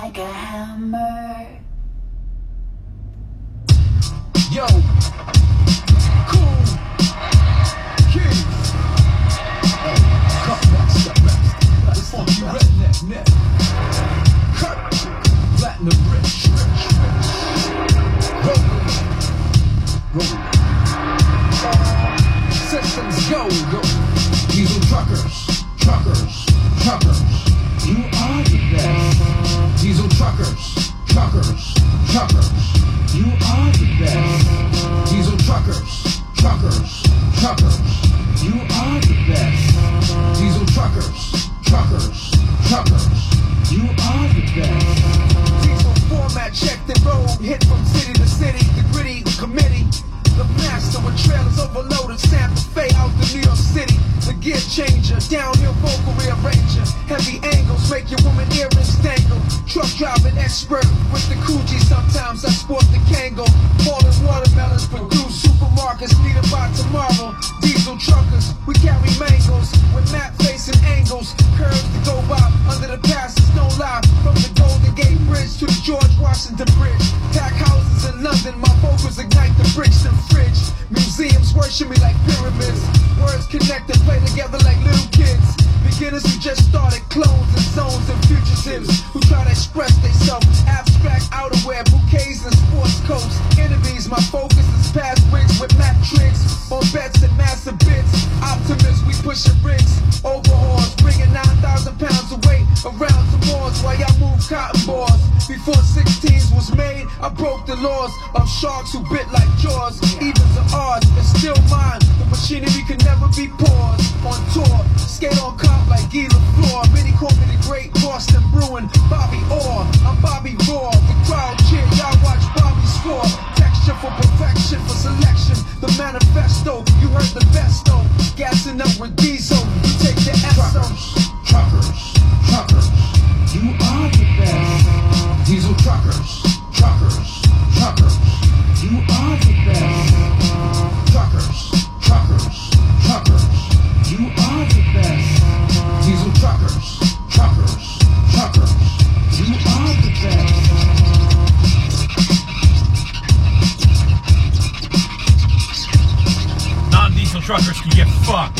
like a hammer. Yo, cool kids. Hey, cut back, step back. That's funky redneck, neck. Cut, platinum rich. Roll. Systems go. Diesel truckers. You are the best. Diesel truckers. You are the best. Diesel truckers. You are the best. Diesel truckers. You are the best. Diesel format checked and rolled, hit from city to city. The gritty, the committee, the master with trailers overloaded. Santa Fe out to New York City. The gear changer, downhill vocal rearranger. Heavy angles make your woman earrings dangle. Truck driving expert with the Coogee. Sometimes I sport the Kangol. Falling watermelons produce supermarkets needed by tomorrow. Diesel truckers, we carry mangoes with map facing angles. Curves to go by under the passes, no lie. From the Golden Gate Bridge to the George Washington Bridge. Pack houses in London, my vocals ignite the bricks and fridge. Museums worship me like pyramids. Words connect and play together like little kids. Beginners who just started, clones and zones and fugitives who try to express themselves. Abstract outerwear, bouquets and sports coats. Enemies, my focus is past wigs with map tricks on bets and massive bits. Optimists, we pushing rigs, overhauls, bringing 9,000 pounds of weight around to Moors while y'all move cotton balls. Before 16s was made, I broke the laws of sharks who bit like jaws. Evens are ours, and still mine. The machinery can never be paused. On tour, skate on cop like Guy LaFleur. Many call me the great Boston Bruin, Bobby Orr. I'm Bobby Raw. The crowd cheer, y'all watch Bobby score. Texture for perfection, for selection. The manifesto, you heard the best though. Gassing up with diesel, you take the SO. Truckers, you are the best. Diesel truckers, you are the best. Truckers, you are the best. Diesel truckers, you are the best. Non-diesel truckers can get fucked.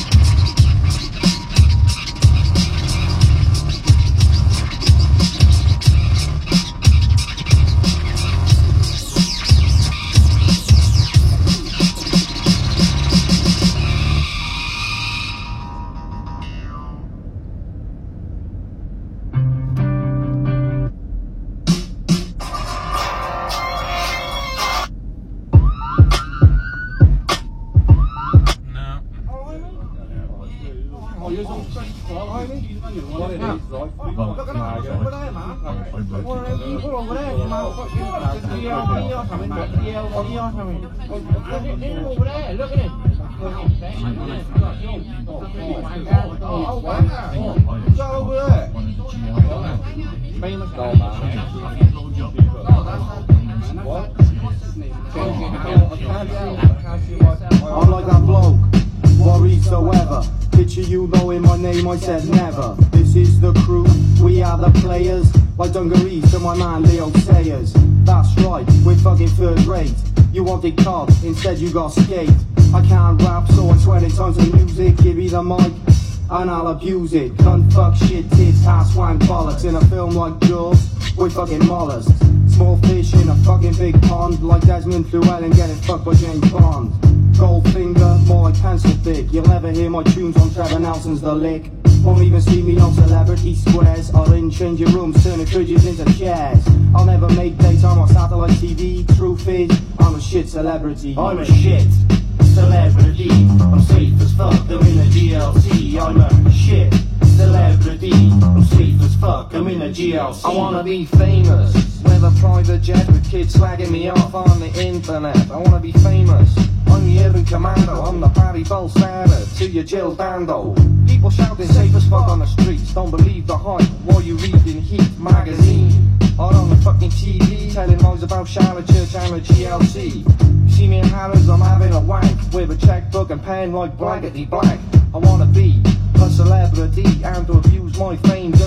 I'm like that bloke, worry so ever. Picture you knowing my name, I said never. This is the crew, we are the players. Like dungarees to my man Leo Sayers. That's right, we're fucking third rate. You wanted cob, instead you got skate. I can't rap, so I swear in tons of music. Give me the mic, and I'll abuse it. Cunt, fuck, shit, tits, ass, wank, bollocks. In a film like Jaws, we're fucking mollusks. Small fish in a fucking big pond. Like Desmond Llewellyn getting fucked by James Bond. Goldfinger, more like pencil thick. You'll never hear my tunes on Trevor Nelson's The Lick. Won't even see me on Celebrity Squares. I'll in changing rooms, turning fridges into chairs. I'll never make daytime on satellite TV. Truth is, I'm a shit celebrity. I'm a shit celebrity. I'm safe as fuck, I'm in a GLC. I'm a shit celebrity. I'm safe as fuck, I'm in a GLC. I wanna be famous with a private jet with kids slagging me off on the internet. I wanna be famous. I'm the urban commando, I'm the Barry Bolsana to your Jill Dando. People shouting safe as fuck on the streets, don't believe the hype while you reading Heat magazine. Or on the fucking TV, telling lies about Charlotte Church and the GLC. You see me in Harrods, I'm having a wank with a checkbook and pen like blankety black. I wanna be a celebrity and to abuse my fame just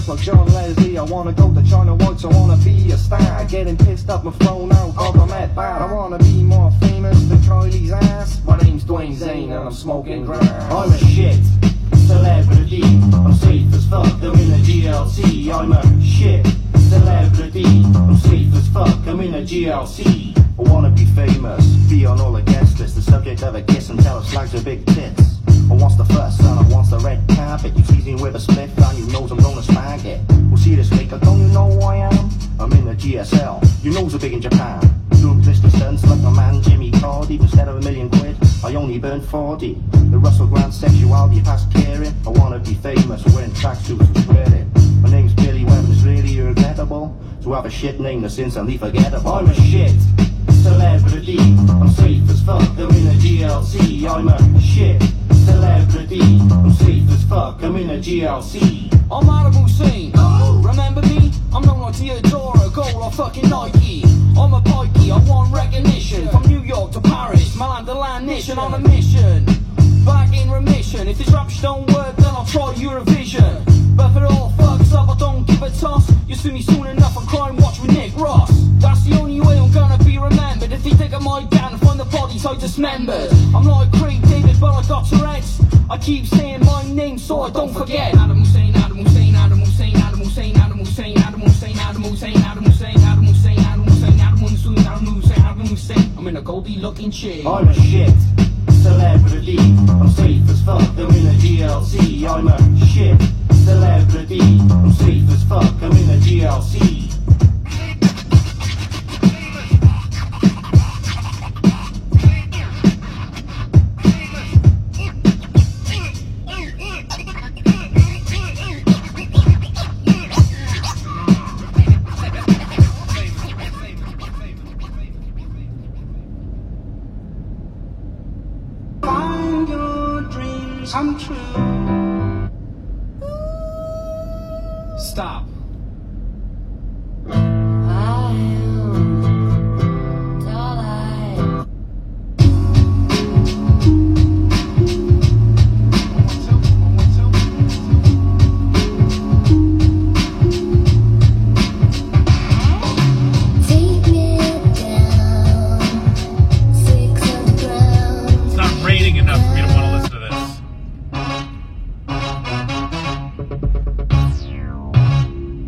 like John Leslie. I wanna go to China Whites, I wanna be a star. Getting pissed up and thrown out of the Met Bar. I wanna be more famous than Kylie's ass. My name's Dwayne Zane and I'm smoking grass. I'm a shit celebrity, I'm safe as fuck, I'm in a GLC. I'm a shit celebrity, I'm safe as fuck, I'm in a GLC. I wanna be famous, be on all the guest lists, the subject of a kiss and tell us slags are big tits. I wants the first son, I wants the red carpet. You tease me with a spliff and you knows I'm gonna smack it. We'll see this later, don't you know who I am? I'm in the GSL, you knows are big in Japan. Doing blister stunts like my man Jimmy Cardi. Instead of £1,000,000, I only burn 40. The Russell Grant sexuality past caring. I wanna be famous, wearing tracksuits and swearing. My name's Billy Webb and it's really regrettable to have a shit name that's instantly forgettable. I'm a shit celebrity, I'm safe as fuck, I'm in a GLC. I'm a shit celebrity, I'm safe as fuck, I'm in a GLC. I'm Adam Hussein, remember me? I'm known like Theodora, Gold or fucking Nike. I'm a pikey, I want recognition. From New York to Paris, my land to land nation on a mission. Back in remission, if this rap don't work then I'll try Eurovision. But if it all fucks up I don't give a toss. You'll see me soon enough on Crime Watch with Nick Ross. That's the only way I'm gonna be remembered. If they dig up my down and find the bodies I dismembered. I'm like Craig David but I got Tourette's. I keep saying my name so I don't forget. Adam Hussein, Adam Hussein, Adam Hussein, Adam Hussein, Adam Hussein, Adam Hussein, Adam Hussein, Adam Hussein, Adam Hussein, Adam Hussein, Adam Hussein, Adam Hussein, Adam Hussein. I'm in a goldie looking chick. I'm a shit celebrity, I'm safe as fuck, I'm in a GLC. I'm a shit celebrity, I'm safe as fuck, I'm in a GLC. Find your dreams come true. Stop. It's not raining enough for me to want to listen to this.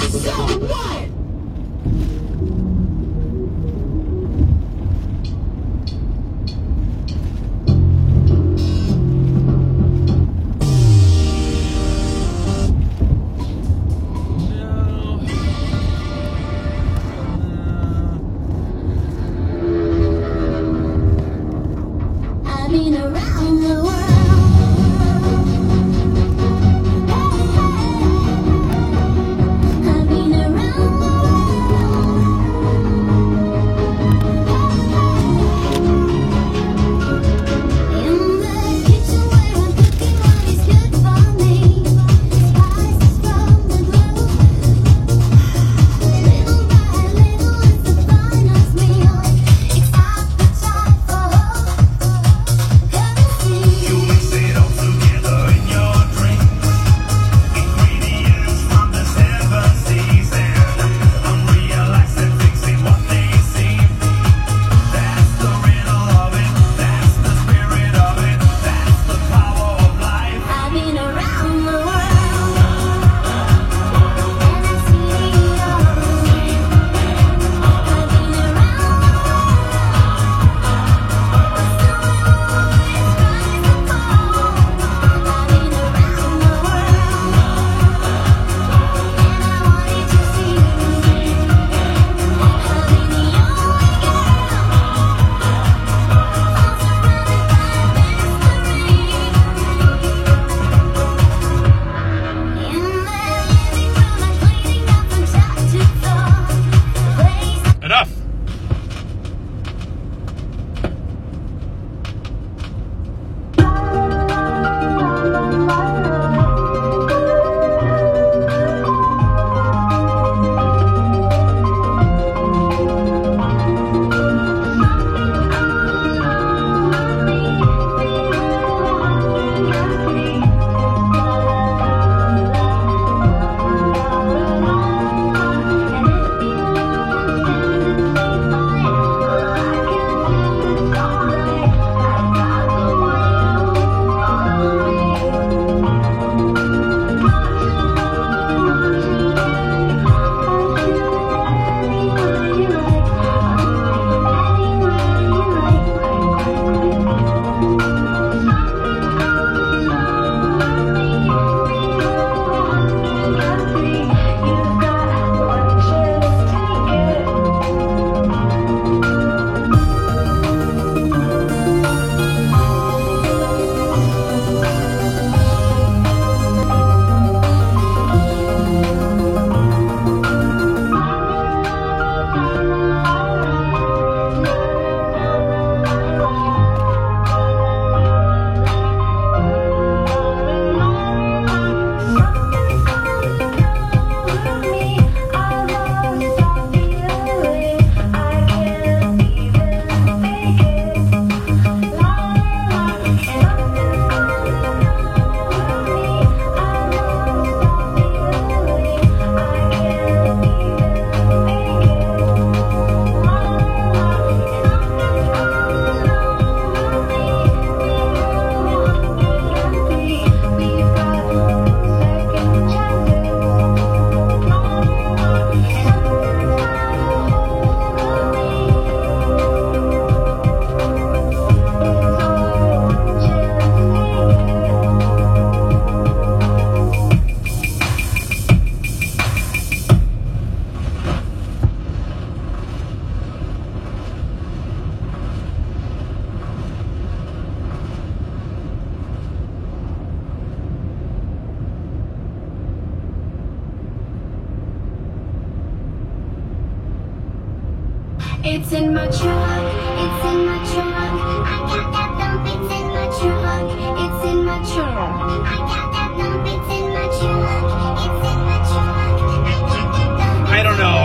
It's in my trunk, it's in my trunk. I got that dump, it's in my trunk. It's in my trunk. I got that dump, it's in my trunk. It's in my trunk. I got that dump. I don't know.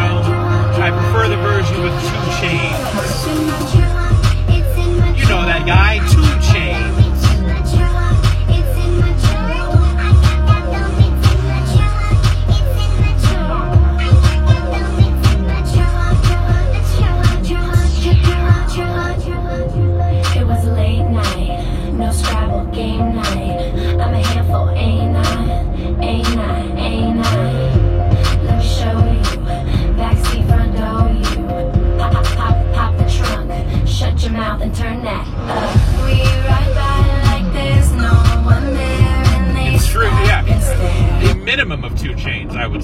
I prefer the version with 2 Chainz. It's in my trunk. It's in my trunk. You know that guy, 2 Chainz. It's in my trunk. It's in my trunk. I got that dump, it's in my trunk. It's in my trunk. I got that dump, it's in my trunk. It was a late night, no Scrabble game night. I'm a handful, ain't I? Ain't I? Ain't I? Let me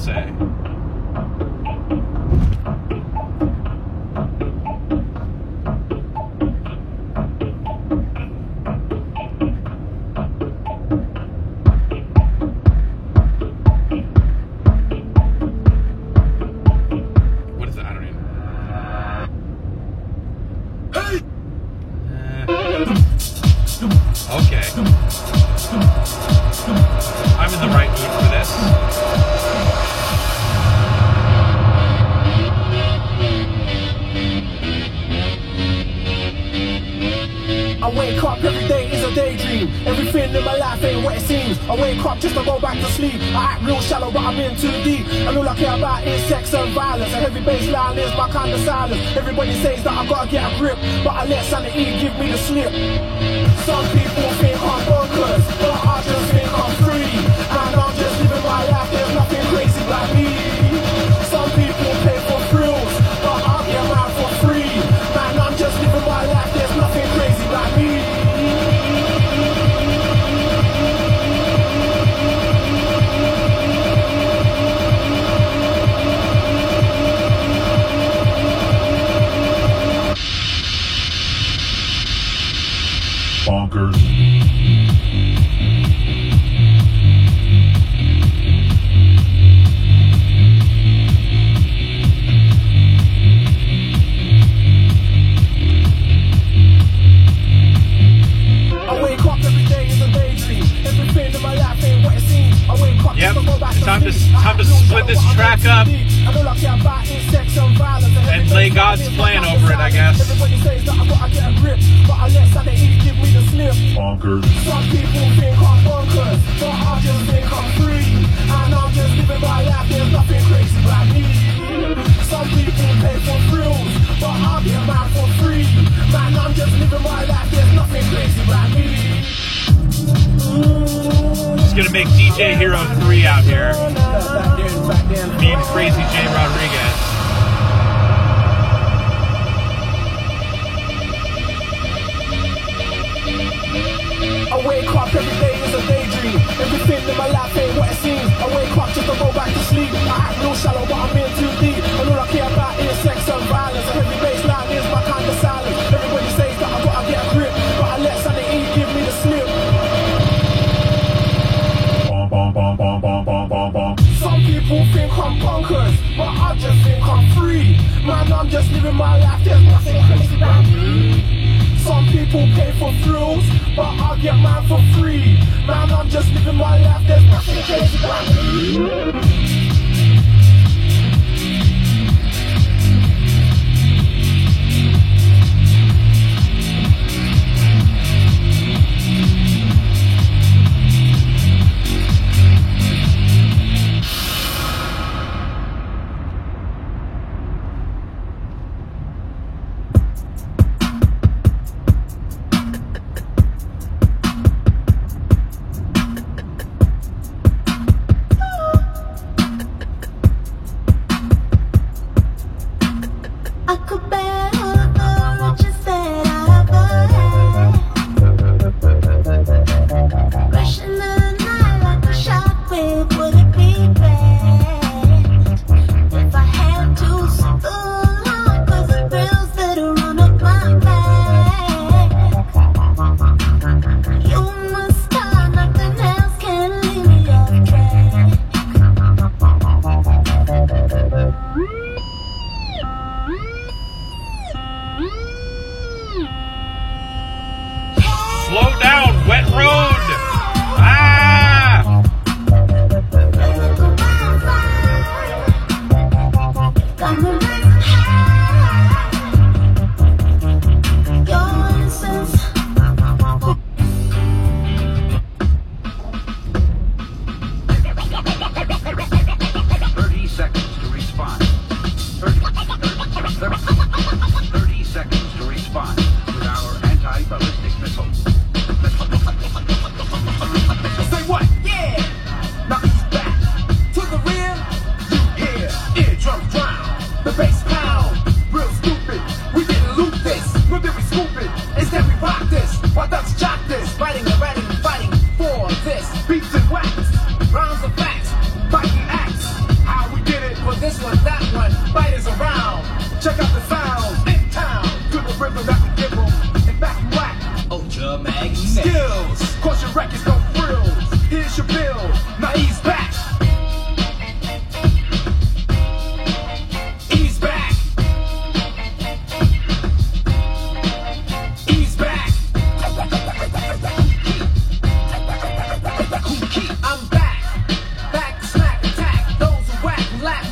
say. What is that? I don't even. Okay. I'm in the right mood for this. I wake up every day is a daydream. Everything in my life ain't what it seems. I wake up just to go back to sleep. I act real shallow, but I'm in too deep. And all I care about is sex and violence. A heavy baseline is my kind of silence. Everybody says that I gotta get a grip, but I let sanity give me the slip. Some people think I'm bonkers, but I just think I'm free. And I'm just living my life, there's nothing crazy about me. Some people pay for thrills, but I get mine for free. Man, I'm just living my life, there's nothing crazy about me. Bonkers. Yep, time to split this track up and lay God's plan over it, I guess. Bonkers. Some people think I'm bonkers, but I just think I'm free. And I'm just living my life, there's nothing crazy about me. Some people pay for thrills, but I get mine for free. Man, I'm just living my life, there's nothing crazy about me. Just gonna make DJ Hero 3 out here. Me and Crazy J Rodriguez. I wake up every day is a daydream. Everything in my life ain't what it seems. I wake up just to go back to sleep. I act real shallow, but I'm in too deep. And all I care about is sex and violence. A heavy baseline is my kind of silence. Everybody says that I gotta get a grip, but I let sanity give me the slip. Some people think I'm bonkers, but I just think I'm free. Man, I'm just living my life, there's nothing crazy about me. Some people pay for thrills, but I get mine for free. Man, I'm just living my life, there's nothing crazy about me.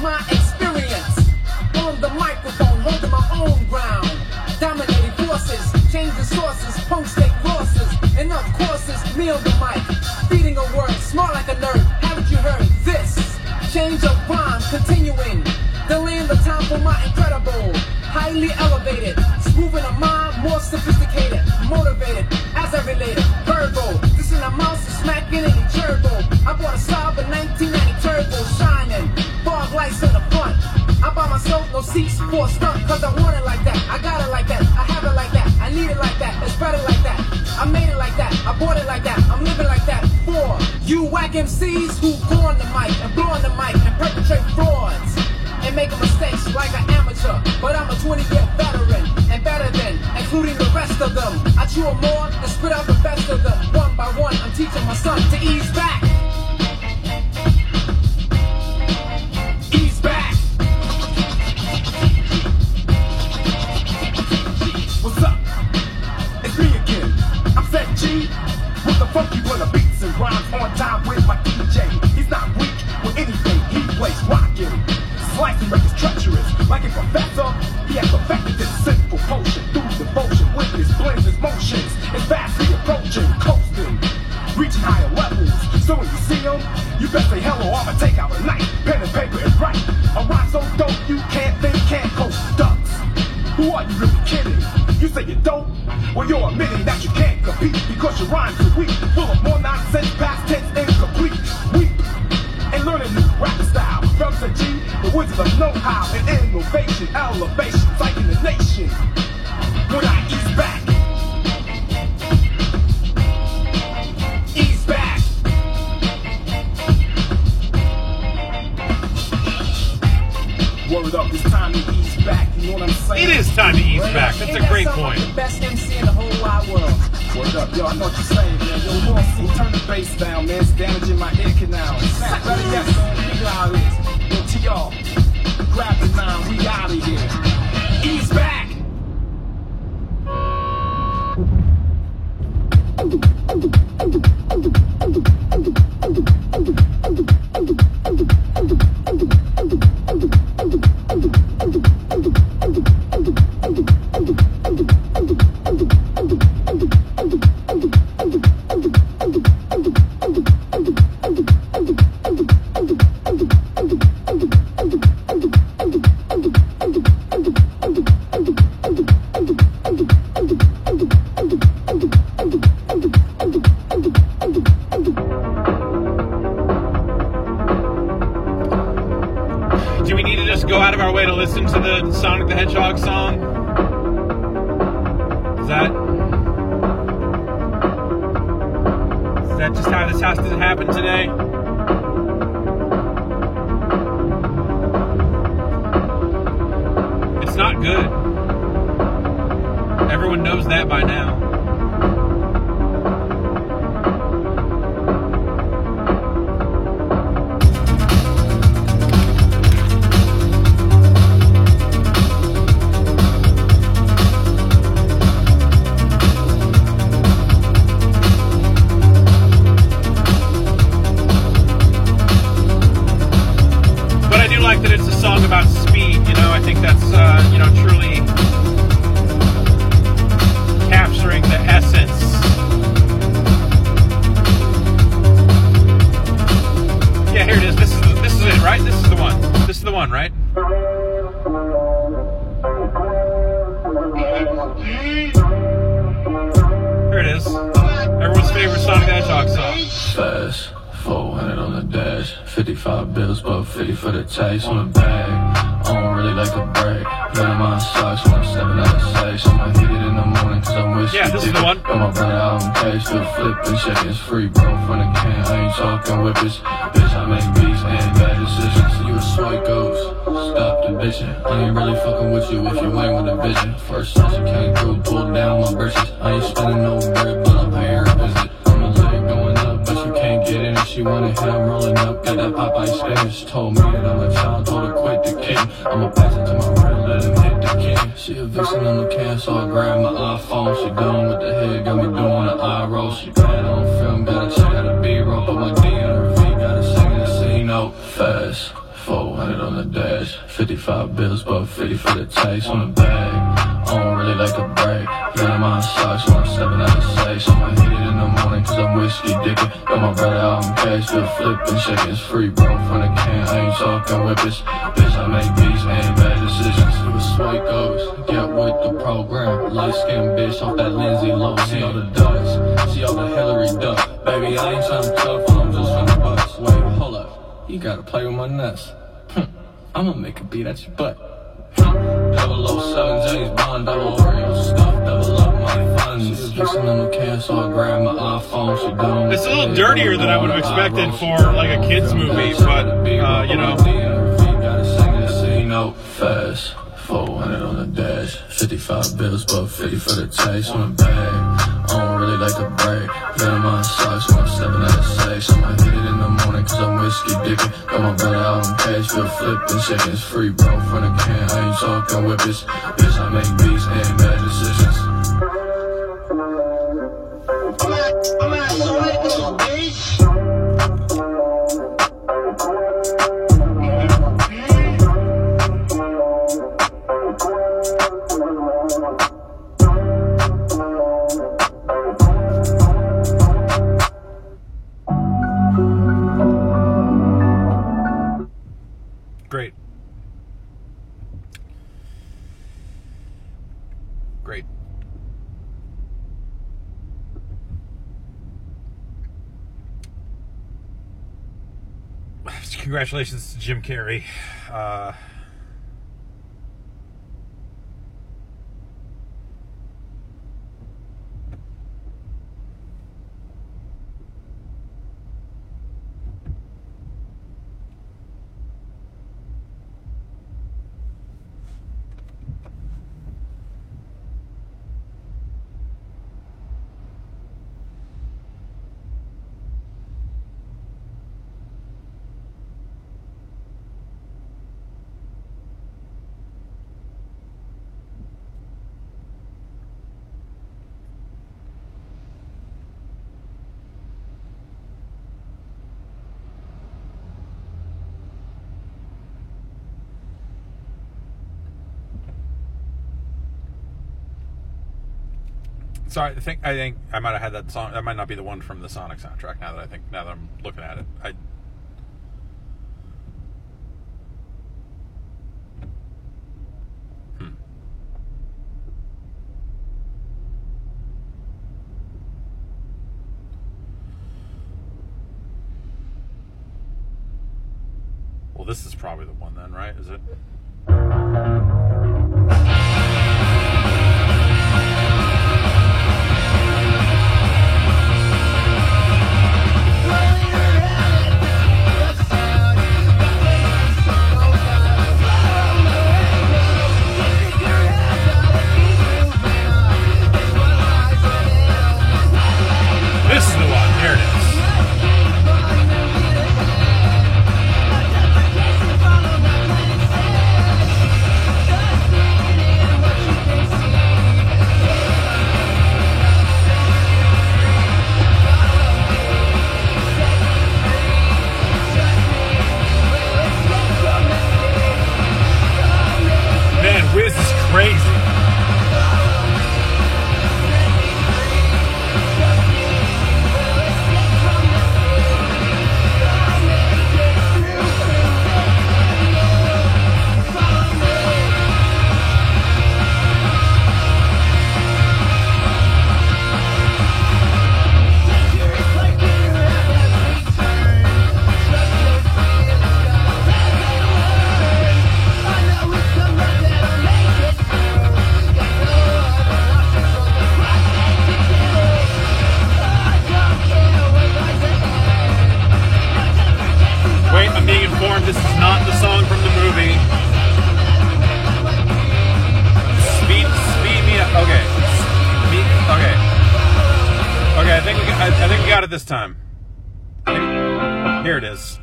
my experience. On the microphone, holding my own ground. Dominating forces, changing sources, punk state crosses. Enough courses, me on the mic. Feeding a word, smart like a nerd. Haven't you heard this? Change of rhyme, continuing. Delaying the time for my incredible. Highly elevated, smoothing a mind, more sophisticated. Motivated, as I related. Verbal, this in a mouse is smacking in the turbo. I bought a Saab in 1990 turbo, shining. Fog lights in the front. I buy myself no seats for a stunt, cause I want it like that. I got it like that, I have it like that. I need it like that, it's better like that. I made it like that, I bought it like that. I'm living like that for you whack MCs who go on the mic and blow on the mic and perpetrate frauds and making mistakes like an amateur. But I'm a 20-year veteran and better than, including the rest of them. I chew them more and spit out the best of them. One by one, I'm teaching my son to ease back. Ease back. What's up? It's me again. I'm Set G with the funky winner beats and rhymes on time with my DJ. He's not weak with anything he plays rockin'. Slicing records treacherous, like a professor. He has perfected this simple potion through devotion with his blends, his motions. It's fastly approaching, coasting, reaching higher levels. So when you see him, you best say hello. I'ma take out a knife, pen and paper and write. A rhyme so dope you can't think, can't coast ducks. Who are you really kidding? You say you're dope? Well, you're admitting that you can't compete because your rhymes are weak, full of more nonsense, past tense, incomplete. Weep and learn a new rap style. From the G, the wizard of know-how and innovation, elevation, psyching the nation. When I ease back, ease back. Word up, it's time to ease back. You know what I'm saying? It is time to ease back. That's a great point. The best MC in the whole wide world. Word up, yo, I know what you're saying, man. Yo, Lawson, turn the bass down, man. It's damaging my ear canal. Snap, better yet, man. You know how it is. Yo, T.R., grab the 9, we out of here. Ease back. Do we need to just go out of our way to listen to the Sonic the Hedgehog song? Is that just how this has to happen today? It's not good. Everyone knows that by now. That it's a song about speed, you know. I think that's, you know, truly capturing the essence. Yeah, here it is. This is it, right? This is the one. This is the one, right? Here it is. Everyone's favorite Sonic the Hedgehog song. Fast. 400 on the dash, 55 bills, but 50 for the taste on the bag. I don't really like to brag. Got in my socks when I'm stepping out of safe. I'ma hit it in the morning cause I'm with yeah, this is the one. Got my brother out in case, still flipping, shaking, it's free, bro. From the can, I ain't talking whippers. Bitch, I make beats and bad decisions. You a soy ghost, stop the bitching. I ain't really fucking with you if you ain't with a vision. First since you came through, pull down my britches. I ain't spending no bread, but I'm paying her a visit. I'ma let it going up, but you can't get in. She wanna hit, I'm rolling up, got that Popeye Spanish. Told me that I'm a child, told her quit the king. I'ma pass it to my friend, let him hit the king. She a vixen on the can, so I grab my iPhone. She done with the head, got me doing the eye roll. She bad on film, gotta check out a B-roll. Put my D on her feet, gotta sing in the C note. Fast forward. 400 on the dash. 55 bills, but 50 for the taste on the bag. I don't really like to brag. Got in my socks when I'm stepping out of safe. So I'ma hit it in the morning cause I'm whiskey digging. Got my brother out in cash, still flipping, checking. It's free, bro, from the can. I ain't talking whippers. Bitch, I make beats and bad decisions. It was sweet goes, get with the program. Light skinned bitch off that Lindsay Lohan. See all the ducks, see all the Hillary duck. Baby, I ain't trying to tough, I'm just from the bus. Wait, hold up, you gotta play with my nuts. I'ma make a beat at your butt. 007 James Bond, double Oreo stuff, double up my funds. Fixing on the can, so I grab my iPhone. She doing It's a little dirtier than I would have expected for like a kids movie, but you know. Fast, 400 on the dash, 55 bills, but 50 for the taste on the bag. I don't really like to brag. Got in my socks when I'm stepping out of safe. So I'ma hit it in the morning cause I'm whiskey digging. Got my brother out in cash, still flipping, checking. It's free, bro, from the can. I ain't talking whippers. Bitch, I make beats and bad decisions. I'm at Soweto, bitch. Great. Great. Congratulations to Jim Carrey. Sorry, I think I might have had that song. That might not be the one from the Sonic soundtrack. Now that I'm looking at it, Well, this is probably the one then, right? Is it? This is the one. Here it is. Man, Wiz is crazy. Wait, I'm being informed this is not the song from the movie. Speed me up. Okay. Okay, I think we got it this time. Here it is.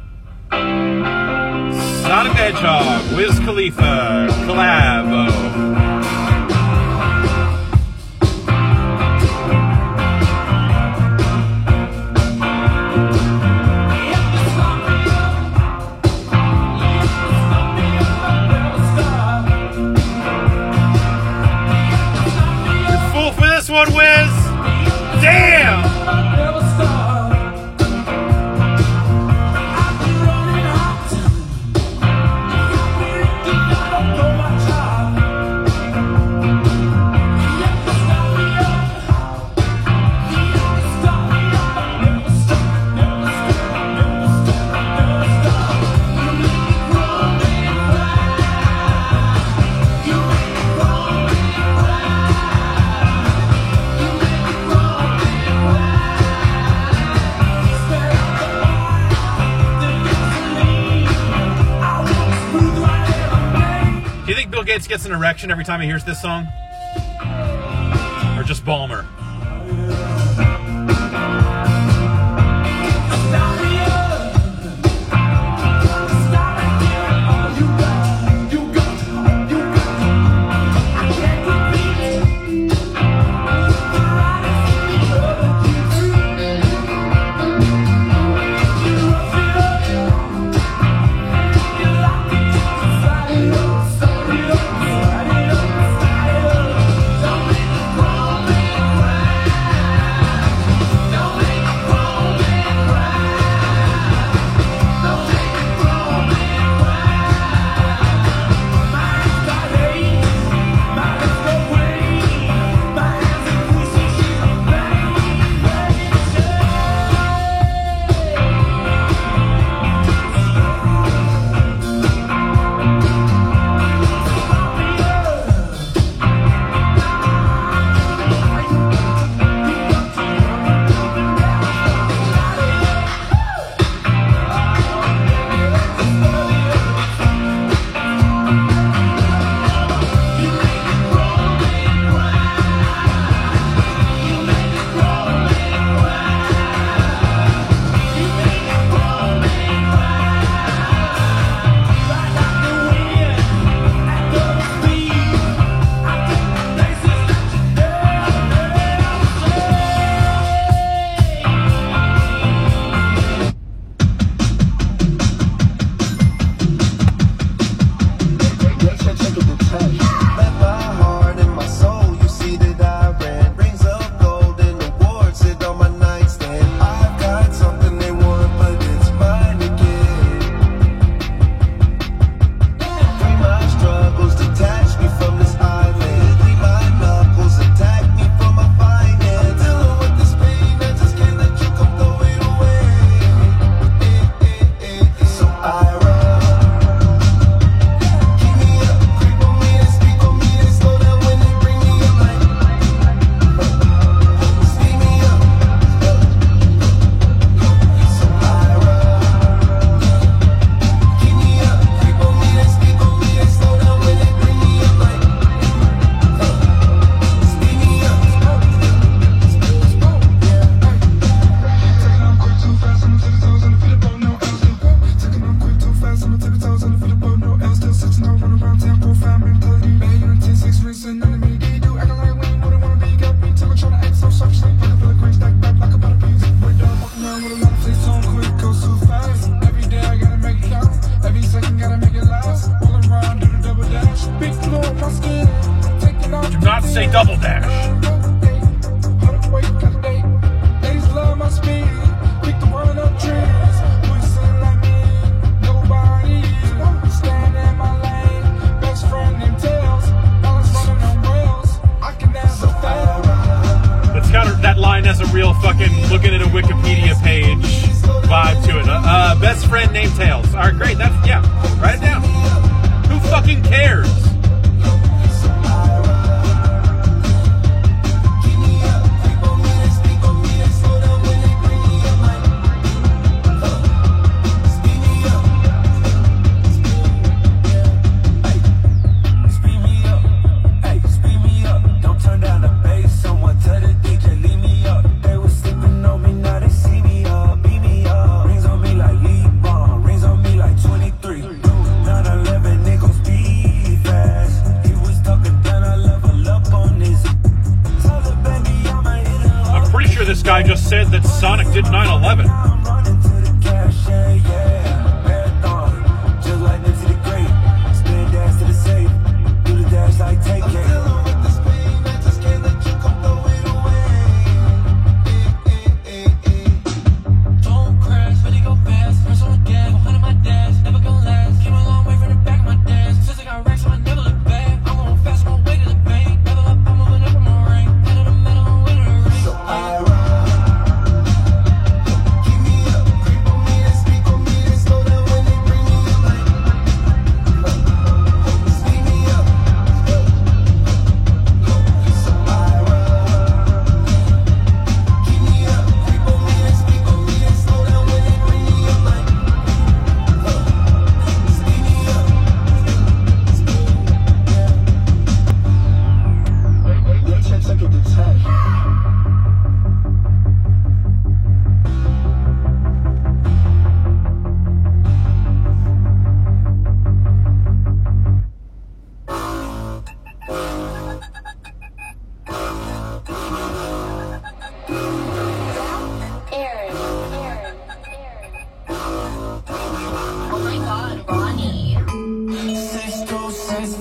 Sonic the Hedgehog, Wiz Khalifa, collab. Do you think Bill Gates gets an erection every time he hears this song? Or just Balmer? Say double dash. It's got that line has a real fucking looking at a Wikipedia page vibe to it. Best friend named Tails. All right, great. That's yeah. Write it down. Who fucking cares? This guy just said that Sonic did 9/11. Give me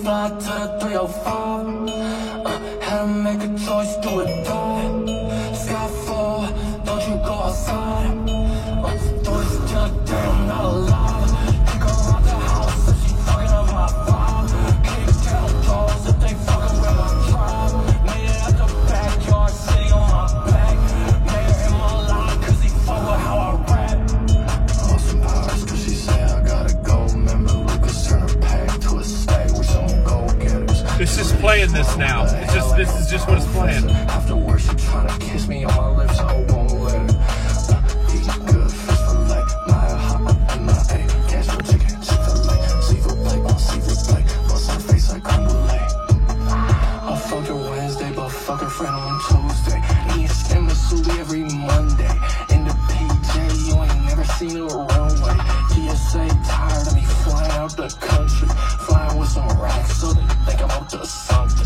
fly to the 305. Had to make a choice, do or die. Skyfall, don't you go outside. Do this till the day I'm not alive. Think around the house if she fucking up my vibe. Kick down doors if they fucking with my tribe. Made it out the backyard, sitting on my back. Mayor in my line, cause he fuck with how I rap. Awesome vibes, cause she say I gotta go. Remember Lucas turn her pack to a stay with some go-getters. This is playing this now. It's just, this is just what it's playing. After work, she tryna kiss me on my lips, I won't let her. Eat good, fish fillet, Maya hot, M.I.A. Cash for chicken, Chick-fil-A. Seafood plate on seafood plate, bust her face like creme brulee. I fucked her Wednesday, but fuck her friend on Tuesday. Eating stem Missouri every Monday. In the PJ, you ain't never seen a runway. TSA tired of me flying out the country. Flying with some racks, so they think I'm up to something.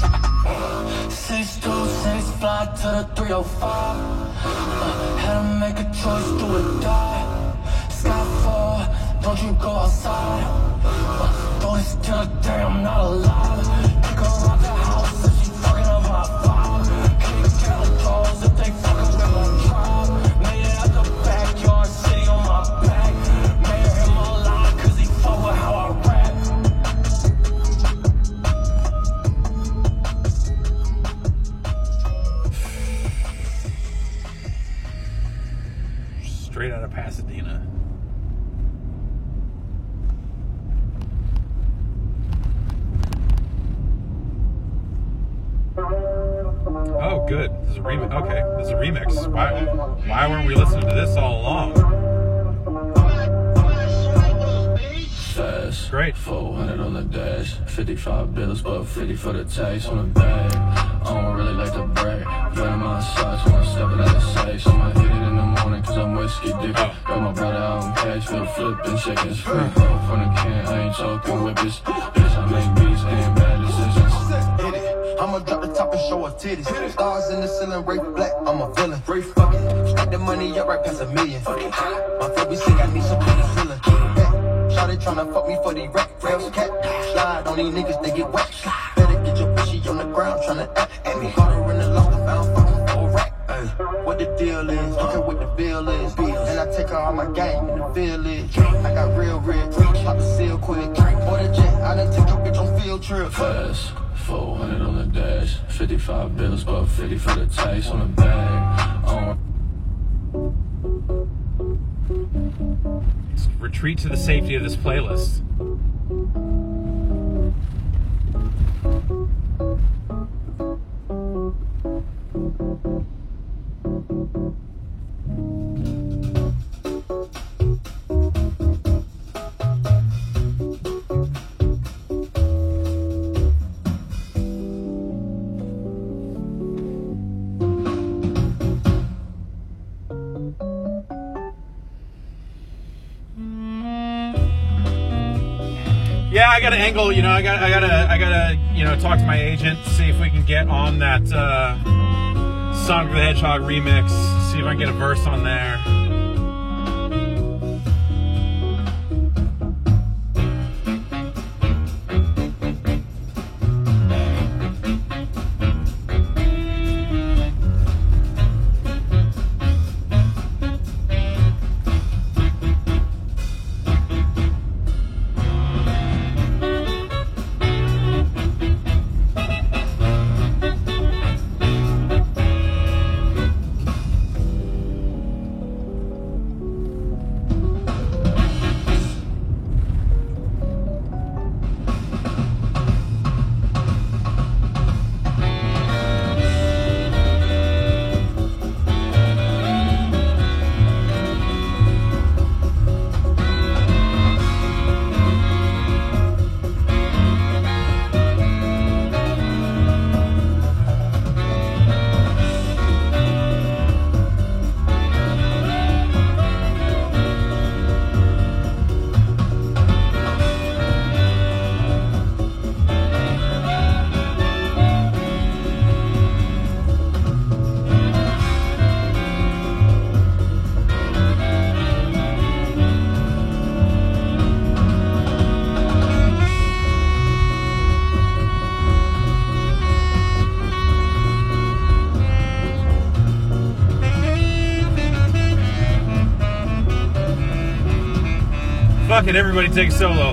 626, fly to the 305. Had to make a choice, do or die. Skyfall, don't you go outside. Do this till the day I'm not alive. Pick around the house if she fucking up my vibe. Kick down doors if they fucking with my tribe. Made it out the backyard, sitting on my back. Mayor in my line, cause he fuck with how I rap. Straight out of Pasadena. Oh, good. This is a remix. Okay, this is a remix. Why weren't we listening to this all along? Fast. Great. 400 on the dash. 55 bills, but 50 for the tax on the bag. I don't really like to brag. Venom on socks when I'm stepping out of safe. So I'ma hit it in the morning cause I'm whiskey dick. Got my brother out on Cashville flipping chickens. Free throw from the can, I ain't talking whippers. Bitch, I make beats and bad decisions. Hit it. I'ma drop the top and show her titties. Stars in the ceiling, Ray Black, I'm a villain. Ray fucking, stack the money up right past $1 million. My flip be sick, I need some penicillin. Shawty tryna fuck me for these rack rails, cat. Slide on these niggas, they get whacked. Better get your bitchy on the ground, tryna act at me. Caught her in the loft, found fucking for a rack. What the deal is, look at what the bill is. And I take her on my game in the village. I got real red, pop the seal quick. For the jet, I done take your bitch on field trip. Fast. 400 on the dash. 55 bills, but 50 for the tax on the bag. Let's retreat to the safety of this playlist. Yeah, I gotta angle, you know, I gotta, you know, talk to my agent, see if we can get on that Sonic the Hedgehog remix, see if I can get a verse on there. Fuck it, everybody take a solo.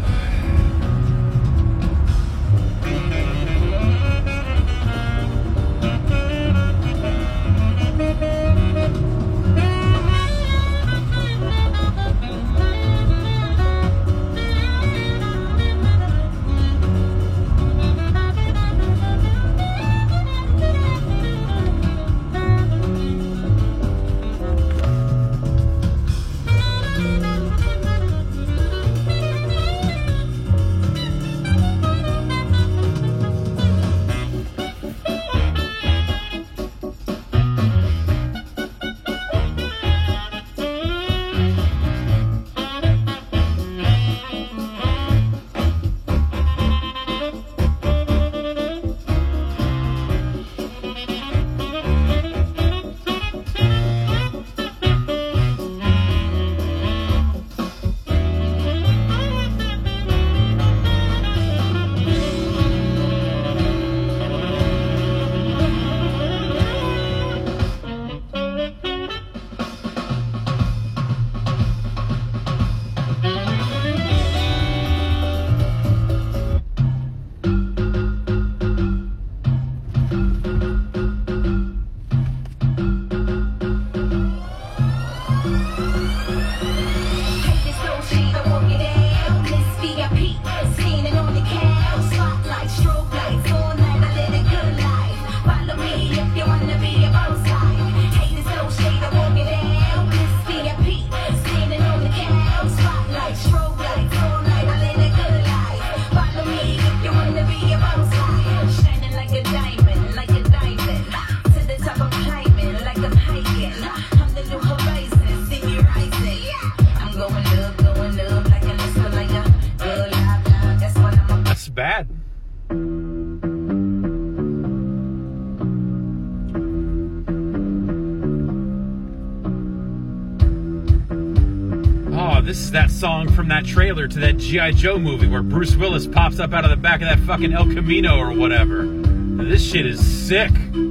Bad. Oh, this is that song from that trailer to that G.I. Joe movie where Bruce Willis pops up out of the back of that fucking El Camino or whatever. This shit is sick.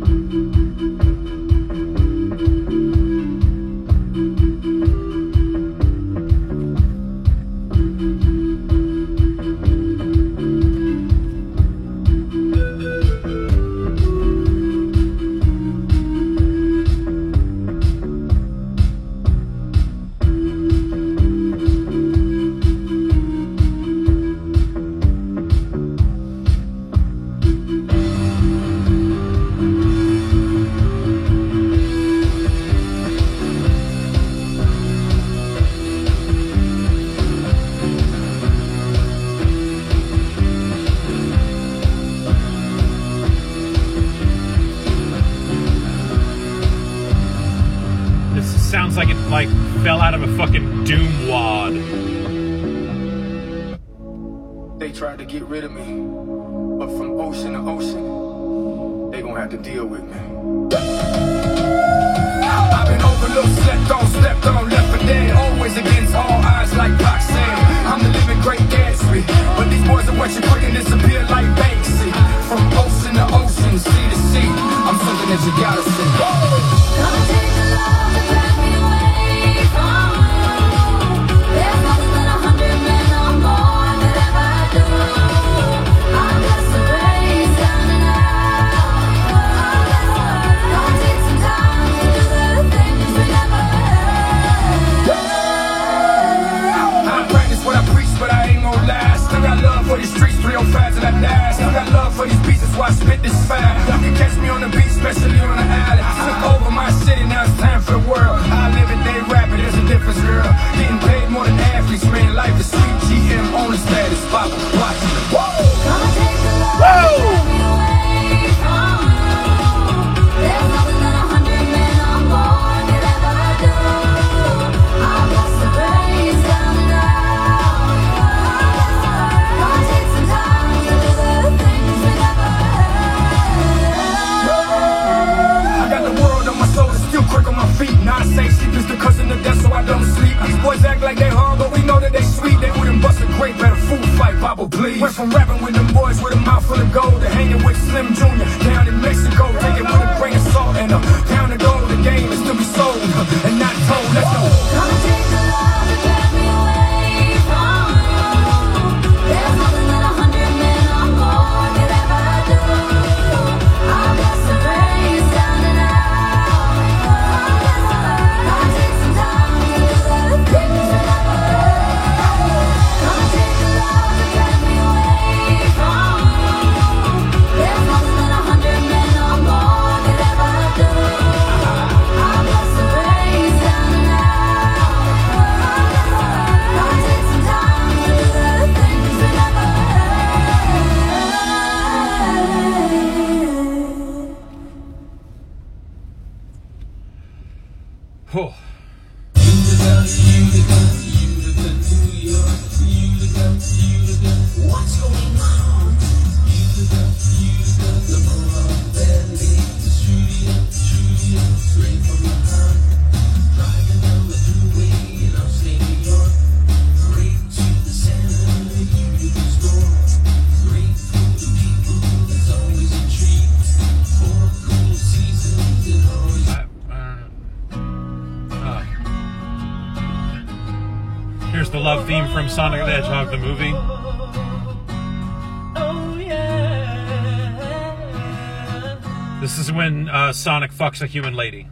Sounds like it fell out of a fucking doom wad. They tried to get rid of me, but from ocean to ocean, they gonna have to deal with me. I've been overlooked, slept on, stepped on, left for dead. Always against all odds like Roxanne. I'm the living great Gatsby, but these boys are watching quick and disappear like Banksy. From ocean to ocean, sea to sea, I'm something that you gotta see. Gonna take the love that left me away from you. There's nothing but 100 men or more that ever do. I'm just a race down and out. Gonna take some time to do the things we never had. I practice what I preach, but I ain't gonna lie. Still got love for these streets, 305 till I die. Still got love for these beats, that's why I spit this fire. Y'all can catch me on the beach, especially on the island. Took over my city, now it's time for the world. I live it, they rap it, there's a difference, girl. Getting paid more than athletes, man, life is sweet. GM on the status, pop, watch it. Gonna take the love that left me away from you. There's nothing that 100 men or more could ever do. I'm just a race down and out. Gonna take some time to do the things we never had. I got the world on my shoulders, still quick on my feet. Now I say sleep is the cousin of death, so I don't sleep. These boys act like they hard, but we know that they sweet. They wouldn't bust a grape at a food fight, Papa, please. Went from rapping with them boys with a mouth full of gold to hanging with Slim Jr. down in Mexico. Take it with a grain of salt and a pound of gold. The game is to be sold and not told. Let's go. Gonna take the love that left me away from from Sonic the Hedgehog the movie. This is when Sonic fucks a human lady.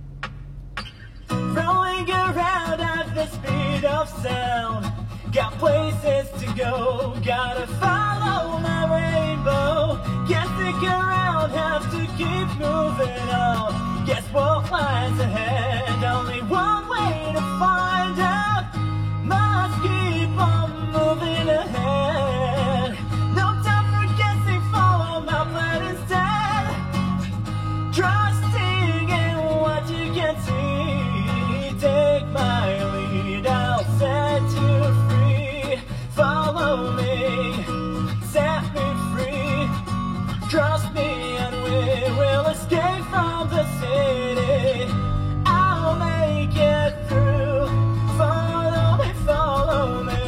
Rolling around at the speed of sound. Got places to go, gotta follow my rainbow. Can't stick around, have to keep moving on. Guess what lies ahead? Only one way to find out. Must keep on moving ahead. No time for guessing, follow my plan instead. Trusting in what you can see. Take my lead, I'll set you free. Follow me, set me free. Trust me and we will escape from the city. I'll make it through. Follow me, follow me.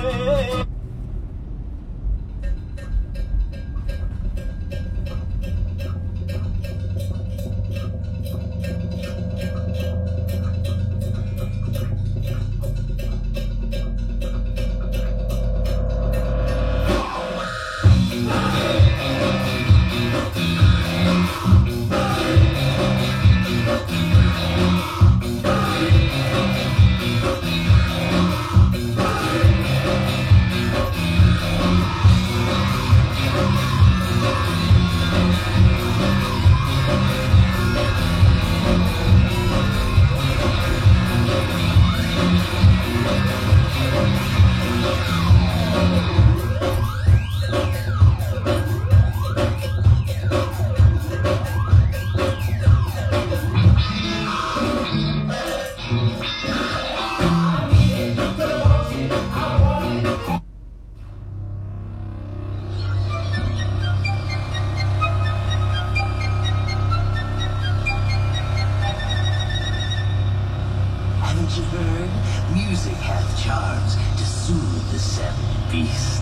Haven't you heard? Music hath charms to soothe the seven beasts.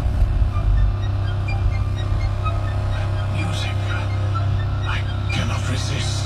Music, I cannot resist.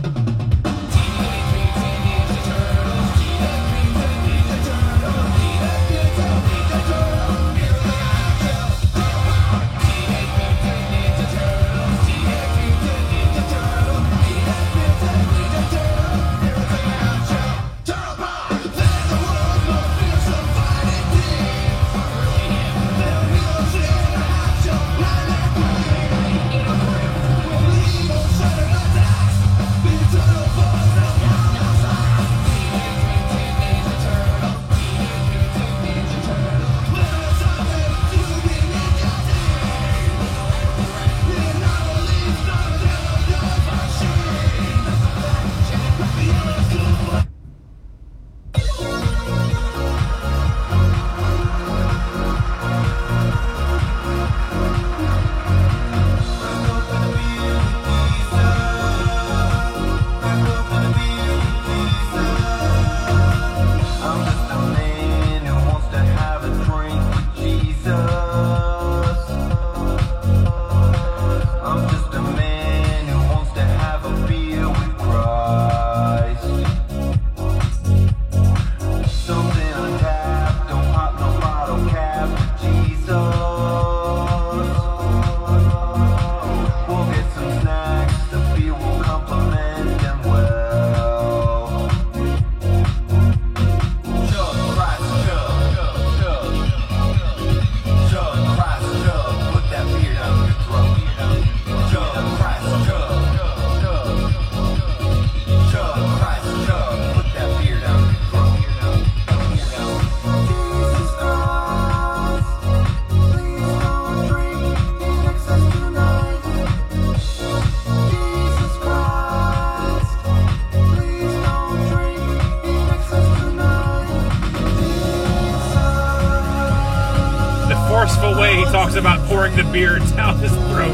Forceful way he talks about pouring the beer down his throat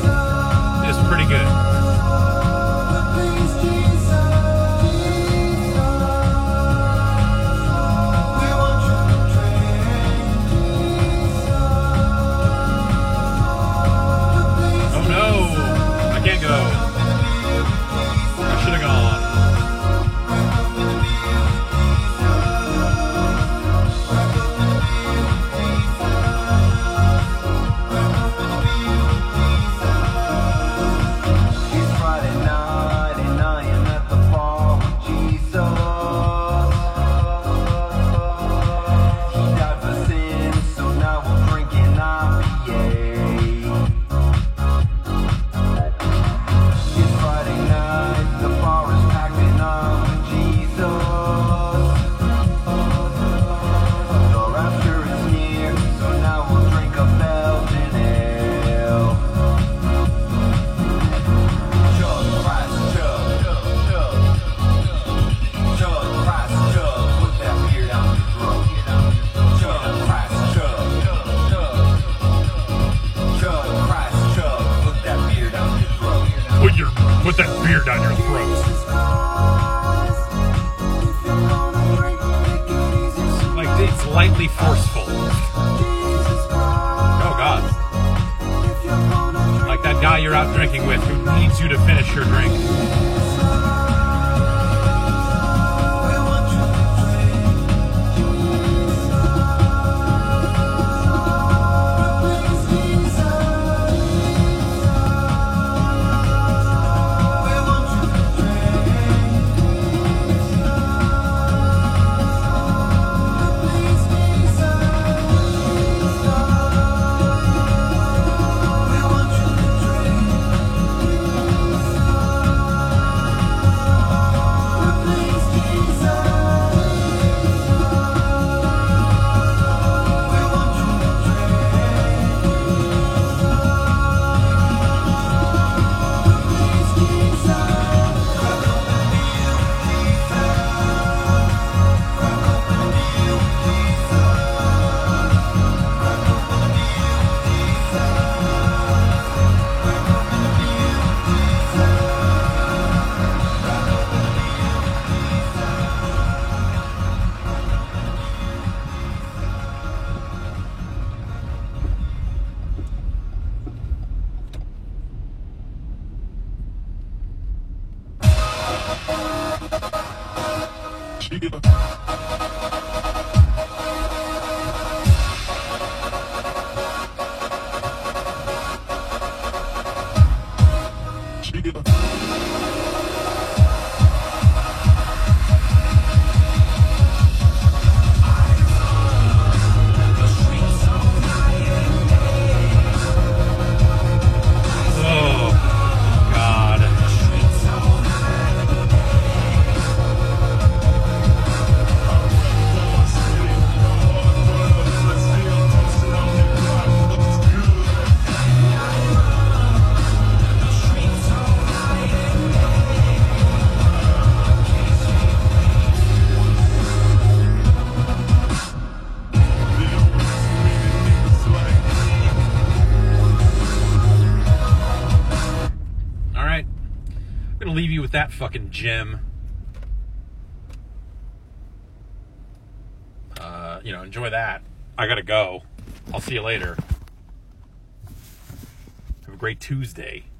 is pretty good. Oh no, I can't go. I should have gone. put that beer down your throat. Like, it's lightly forceful. Oh, God. Like that guy you're out drinking with who needs you to finish your drink. That fucking gem. Enjoy that. I gotta go. I'll see you later. Have a great Tuesday.